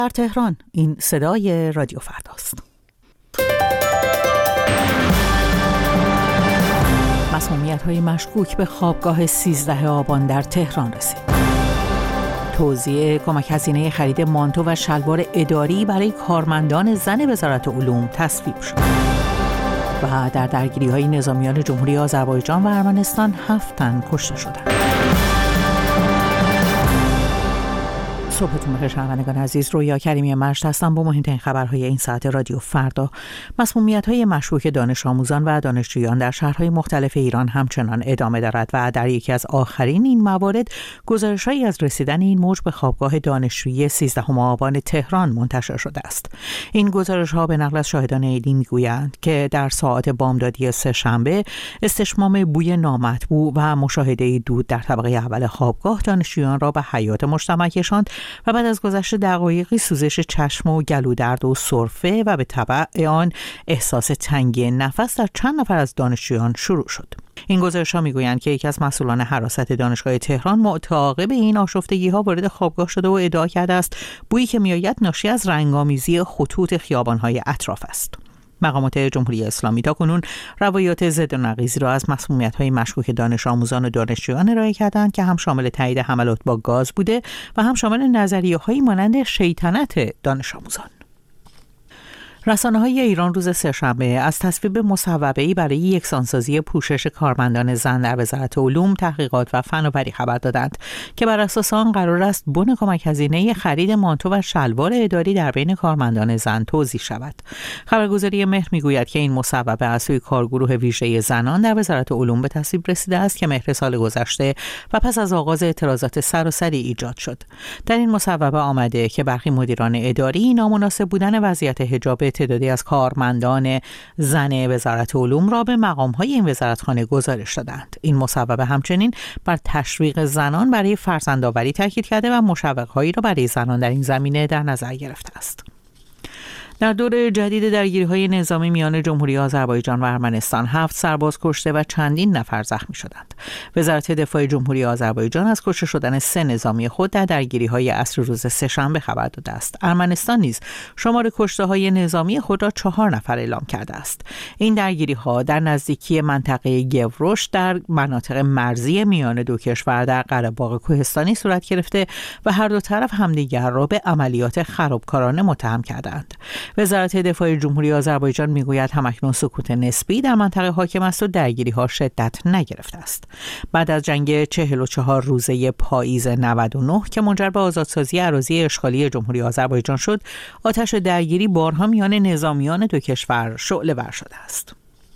در تهران این صدای رادیو فرداست. مسمومیت‌های مشکوک به خوابگاه 13 آبان در تهران رسید. توزیع کمک هزینه خرید مانتو و شلوار اداری برای کارمندان زن وزارت علوم تصویب شد. و در درگیری‌های نظامیان جمهوری آذربایجان و ارمنستان 7 تن کشته شدند. صبحتون بخیر شنوندگان عزیز، رویا کریمی مشت هستم با مهمترین خبرهای این ساعت رادیو فردا. مسمومیت‌های مشکوک دانش آموزان و دانشجویان در شهرهای مختلف ایران همچنان ادامه دارد و در یکی از آخرین این موارد گزارش‌هایی از رسیدن این موج به خوابگاه دانشجویی 13 آبان تهران منتشر شده است. این گزارش‌ها به نقل از شاهدان عینی می‌گویند که در ساعات بامدادی سه‌شنبه استشمام بوی نامطبوع و مشاهده دود در طبقه اول خوابگاه دانشجویان را به حیاط مجتمع کشاند و بعد از گذشت دقایقی سوزش چشم و گلودرد و سرفه و به تبع آن احساس تنگی نفس در چند نفر از دانشجویان شروع شد. این گزارش‌ها می‌گویند که یکی از مسئولان حراست دانشگاه تهران متعاقب این آشفتگی‌ها وارد خوابگاه شده و ادعا کرده است بویی که می‌آید ناشی از رنگ‌آمیزی خطوط خیابان‌های اطراف است. مقامات جمهوری اسلامی تاکنون روایات ضد و نقیضی را از مسمومیت‌های مشکوک دانش آموزان و دانشجویان ارائه کردند که هم شامل تایید حملات با گاز بوده و هم شامل نظریه‌هایی مانند شیطنت دانش آموزان. رسانه‌های ایران روز سه‌شنبه از تصویب مصوبه‌ای برای یکسانسازی پوشش کارمندان زن در وزارت علوم، تحقیقات و فناوری خبر دادند که بر اساس آن قرار است بن کمک هزینه خرید مانتو و شلوار اداری در بین کارمندان زن توزیع شود. خبرگزاری مهر می‌گوید که این مصوبه از سوی کارگروه ویژه زنان در وزارت علوم به تصویب رسیده است که مهر سال گذشته و پس از آغاز اعتراضات سراسری ایجاد شد. در این مصوبه آمده که برخی مدیران اداری نامناسب بودن وضعیت حجاب تعدادی از کارمندان زن وزارت علوم را به مقام‌های این وزارتخانه گزارش دادند. این مصوبه همچنین بر تشویق زنان برای فرزندآوری تاکید کرده و مشوق‌هایی را برای زنان در این زمینه در نظر گرفته است. در دور جدید درگیری‌های نظامی میان جمهوری آذربایجان و ارمنستان 7 سرباز کشته و چندین نفر زخمی شدند. وزارت دفاع جمهوری آذربایجان از کشته شدن 3 نظامی خود در درگیری‌های عصر روز سه‌شنبه خبر داده است. ارمنستان نیز شمار کشته‌های نظامی خود را 4 نفر اعلام کرده است. این درگیری‌ها در نزدیکی منطقه گوروش در مناطق مرزی میان دو کشور در قره‌باغ کوهستانی صورت گرفته و هر دو طرف همدیگر را به عملیات خرابکارانه متهم کردند. وزارت دفاع جمهوری آذربایجان میگوید همکنون سکوت نسبی در منطقه حاکم است و درگیری‌ها شدت نگرفته است. بعد از جنگ 44 روزه پاییز 99 که منجر به آزادسازی اراضی اشغالی جمهوری آذربایجان شد، آتش درگیری بارها میان نظامیان دو کشور شعله‌ور شده است.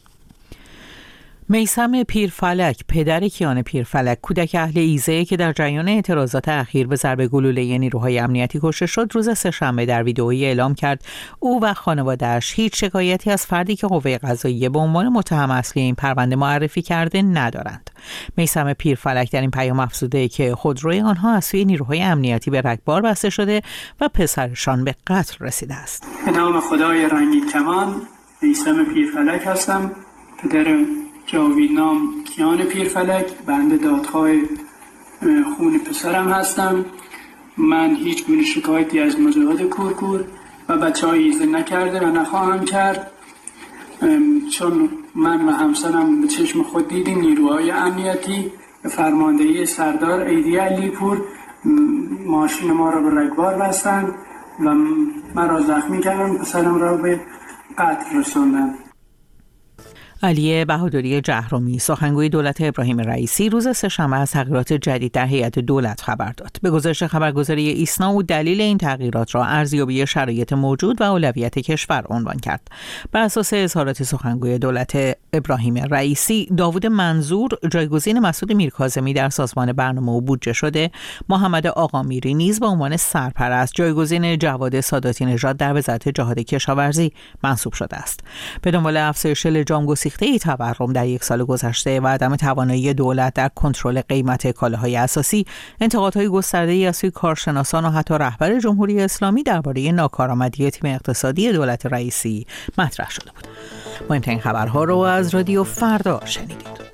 میثم پیرفلک، پدر کیان پیرفلک، کودک اهل ایزه که در جریان اعتراضات اخیر به ضرب گلوله نیروهای امنیتی کشته شد، روز سه‌شنبه در ویدئویی اعلام کرد او و خانواده‌اش هیچ شکایتی از فردی که قوه قضاییه به عنوان متهم اصلی این پرونده معرفی کرده ندارند. میثم پیرفلک در این پیام افزوده که خودروی آنها از سوی نیروهای امنیتی به رگبار بسته شده و پسرشان به قتل رسیده است. به نام خدای رنگین کمان، میثم پیرفلک هستم، پدر جاویدنام کیان پیرفلک، بنده دادخواه خون پسرم هستم. من هیچ گونه شکایتی از مجاهد کورکور و بچه‌های ایزه نکرده و نخواهم کرد، چون من و همسرم به چشم خود دیدیم نیروهای امنیتی به فرماندهی سردار ایدی علیپور ماشین ما را به رگبار بستند و مرا زخمی کردند، پسرم را به قتل رساندند. علی بهادری جهرومی، سخنگوی دولت ابراهیم رئیسی، روز سه‌شنبه از تغییرات جدید در هیئت دولت خبر داد. به گزارش خبرگزاری ایسنا او دلیل این تغییرات را ارزیابی شرایط موجود و اولویت کشور عنوان کرد. بر اساس اظهارات سخنگوی دولت ابراهیم رئیسی، داوود منظور جایگزین مسعود میرکاظمی در سازمان برنامه و بودجه شده، محمد آقامیری نیز به عنوان سرپرست جایگزین جواد ساداتی نژاد در وزارت جهاد کشاورزی منصوب شده است. به دنبال افزایش لجام گسیخته تورم در یک سال گذشته و عدم توانایی دولت در کنترل قیمت کالاهای اساسی، انتقادهای گسترده‌ای از سوی کارشناسان و حتی رهبر جمهوری اسلامی درباره ناکارآمدی تیم اقتصادی دولت رئیسی مطرح شده بود. مهمترین خبرها رو از رادیو فردا شنیدید.